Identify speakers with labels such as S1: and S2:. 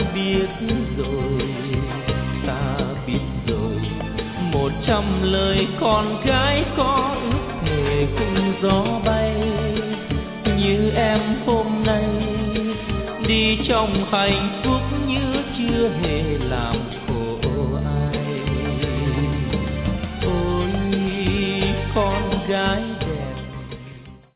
S1: biết rồi, ta biết rồi. 100 lời con gái con nghề khung gió bay, như em hôm nay đi trong hạnh phúc như chưa hề làm